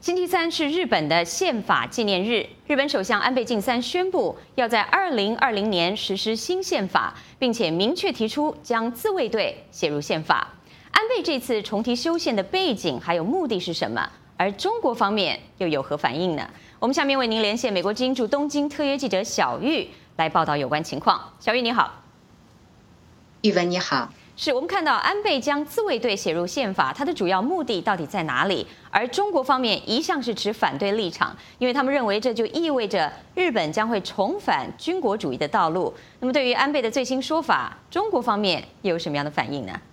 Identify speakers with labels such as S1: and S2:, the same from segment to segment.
S1: 星期三是日本的宪法纪念日，日本首相安倍晋三宣布要在2020年实施新宪法，并且明确提出将自卫队写入宪法。安倍这次重提修宪的背景还有目的是什么？而中国方面又有何反应呢？我们下面为您连线美国之音驻东京特约记者小玉来报道有关情况。小玉你好。
S2: 玉文你好。
S1: 是我们看到安倍将自卫队写入宪法，它的主要目的到底在哪里？而中国方面一向是持反对立场，因为他们认为这就意味着日本将会重返军国主义的道路。那么对于安倍的最新说法，中国方面又有什么样的反应呢？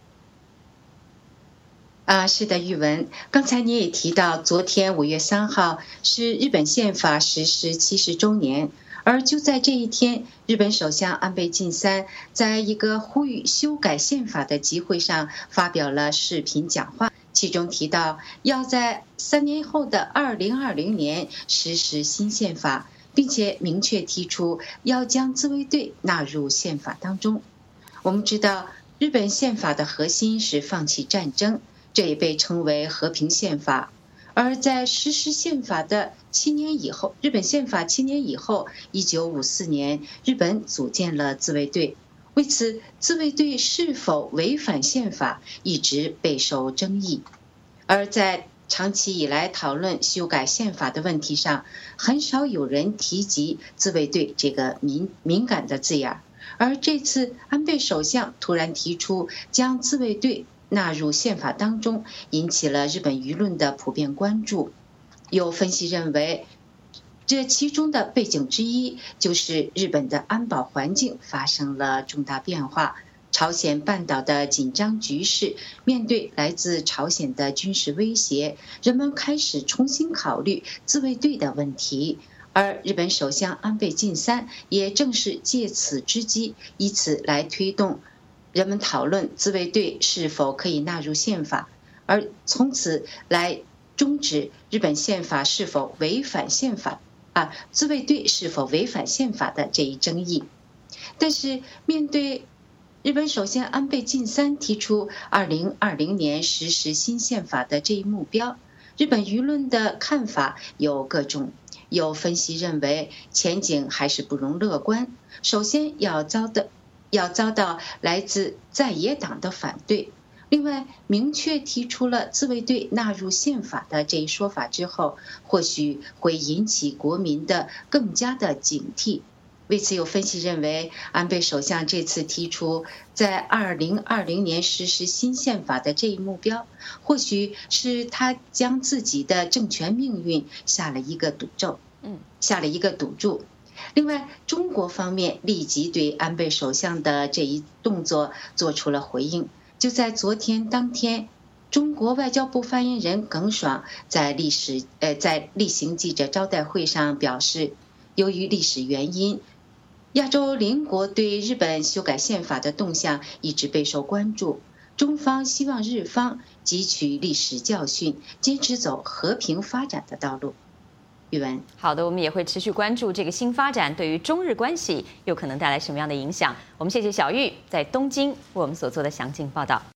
S2: 是的，玉文，刚才你也提到，昨天5月3号是日本宪法实施70周年。而就在这一天，日本首相安倍晋三在一个呼吁修改宪法的集会上发表了视频讲话，其中提到要在3年后的2020年实施新宪法，并且明确提出要将自卫队纳入宪法当中。我们知道，日本宪法的核心是放弃战争，这也被称为和平宪法。而在实施宪法的7年以后，日本宪法7年以后，1954年，日本组建了自卫队。为此，自卫队是否违反宪法一直备受争议。而在长期以来讨论修改宪法的问题上，很少有人提及自卫队这个敏感的字眼。而这次安倍首相突然提出将自卫队纳入宪法当中，引起了日本舆论的普遍关注。有分析认为，这其中的背景之一就是日本的安保环境发生了重大变化。朝鲜半岛的紧张局势，面对来自朝鲜的军事威胁，人们开始重新考虑自卫队的问题。而日本首相安倍晋三也正是借此之机，以此来推动人们讨论自卫队是否可以纳入宪法，而从此来终止日本宪法是否违反宪法自卫队是否违反宪法的这一争议。但是面对日本首相安倍晋三提出2020年实施新宪法的这一目标，日本舆论的看法有各种。有分析认为前景还是不容乐观，首先要遭到来自在野党的反对。另外，明确提出了自卫队纳入宪法的这一说法之后，或许会引起国民的更加的警惕。为此，有分析认为，安倍首相这次提出在2020年实施新宪法的这一目标，或许是他将自己的政权命运下了一个赌注。另外，中国方面立即对安倍首相的这一动作做出了回应。就在昨天当天，中国外交部发言人耿爽在例行记者招待会上表示，由于历史原因，亚洲邻国对日本修改宪法的动向一直备受关注。中方希望日方汲取历史教训，坚持走和平发展的道路。玉文，
S1: 好的，我们也会持续关注这个新发展对于中日关系有可能带来什么样的影响。我们谢谢小玉在东京为我们所做的详尽报道。